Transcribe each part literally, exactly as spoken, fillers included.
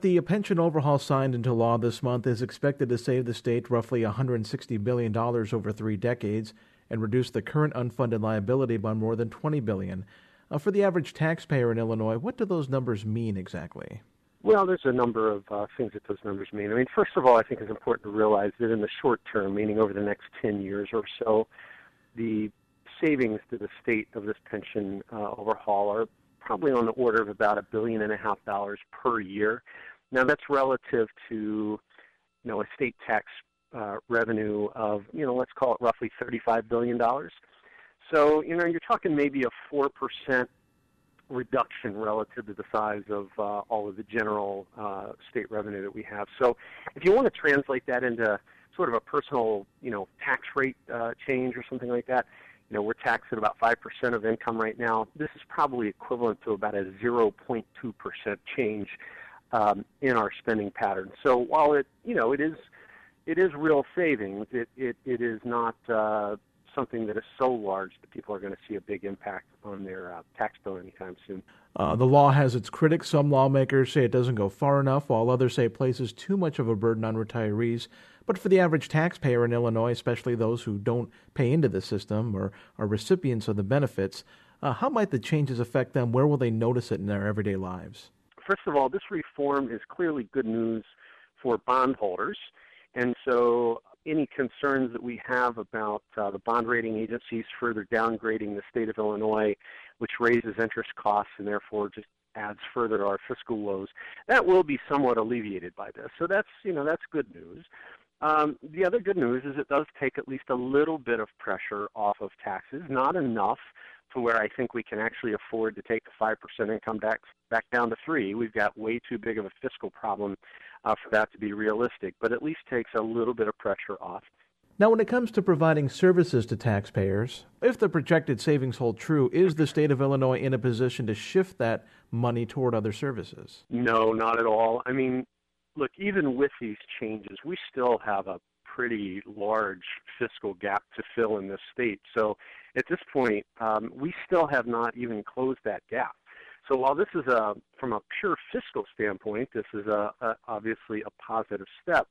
the pension overhaul signed into law this month is expected to save the state roughly one hundred sixty billion dollars over three decades and reduce the current unfunded liability by more than twenty billion dollars. Uh, for the average taxpayer in Illinois, what do those numbers mean exactly? Well, there's a number of uh, things that those numbers mean. I mean, first of all, I think it's important to realize that in the short term, meaning over the next ten years or so, the savings to the state of this pension uh, overhaul are probably on the order of about a billion and a half dollars per year. Now, that's relative to, you know, a state tax uh, revenue of, you know, let's call it roughly thirty-five billion dollars. So, you know, you're talking maybe a four percent reduction relative to the size of uh, all of the general uh, state revenue that we have. So if you want to translate that into sort of a personal, you know, tax rate uh, change or something like that, you know, we're taxed at about five percent of income right now. This is probably equivalent to about a zero point two percent change um, in our spending pattern. So while it, you know, it is it is real savings, it, it, it is not uh, something that is so large that people are going to see a big impact on their uh, tax bill anytime soon. Uh, the law has its critics. Some lawmakers say it doesn't go far enough, while others say it places too much of a burden on retirees. But for the average taxpayer in Illinois, especially those who don't pay into the system or are recipients of the benefits, uh, how might the changes affect them? Where will they notice it in their everyday lives? First of all, this reform is clearly good news for bondholders. And so any concerns that we have about uh, the bond rating agencies further downgrading the state of Illinois, which raises interest costs and therefore just adds further to our fiscal woes, that will be somewhat alleviated by this. So that's, you know, that's good news. Um, the other good news is it does take at least a little bit of pressure off of taxes, not enough to where I think we can actually afford to take the five percent income tax back down to three. We've got way too big of a fiscal problem uh, for that to be realistic, but at least takes a little bit of pressure off. Now, when it comes to providing services to taxpayers, if the projected savings hold true, is the state of Illinois in a position to shift that money toward other services? No, not at all. I mean, look, even with these changes, we still have a pretty large fiscal gap to fill in this state. So at this point, um, we still have not even closed that gap. So while this is a, from a pure fiscal standpoint, this is a, a obviously a positive step.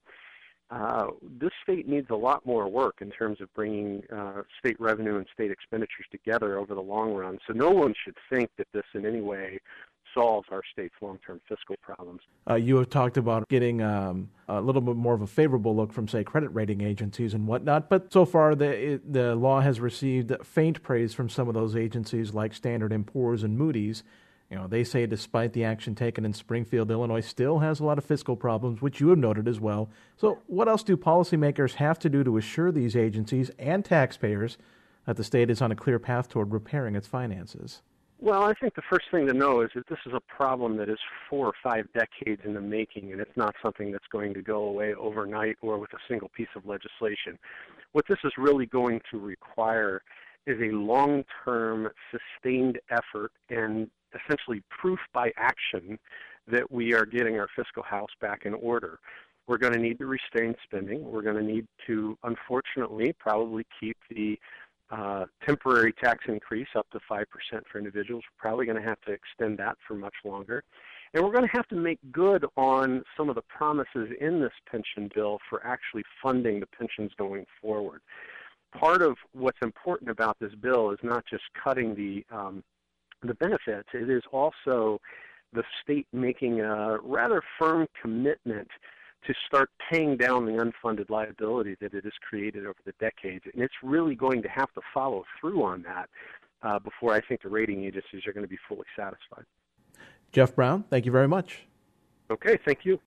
Uh, this state needs a lot more work in terms of bringing uh, state revenue and state expenditures together over the long run. So no one should think that this in any way solves our state's long-term fiscal problems. Uh, you have talked about getting um, a little bit more of a favorable look from, say, credit rating agencies and whatnot, but so far the it, the law has received faint praise from some of those agencies like Standard and Poor's and Moody's. You know, they say despite the action taken in Springfield, Illinois still has a lot of fiscal problems, which you have noted as well. So what else do policymakers have to do to assure these agencies and taxpayers that the state is on a clear path toward repairing its finances? Well, I think the first thing to know is that this is a problem that is four or five decades in the making, and it's not something that's going to go away overnight or with a single piece of legislation. What this is really going to require is a long-term, sustained effort and essentially proof by action that we are getting our fiscal house back in order. We're going to need to restrain spending. We're going to need to, unfortunately, probably keep the uh, temporary tax increase up to five percent for individuals. We're probably going to have to extend that for much longer. And we're going to have to make good on some of the promises in this pension bill for actually funding the pensions going forward. Part of what's important about this bill is not just cutting the um, the benefits, it is also the state making a rather firm commitment to start paying down the unfunded liability that it has created over the decades. And it's really going to have to follow through on that uh, before I think the rating agencies are going to be fully satisfied. Jeff Brown, thank you very much. Okay, thank you.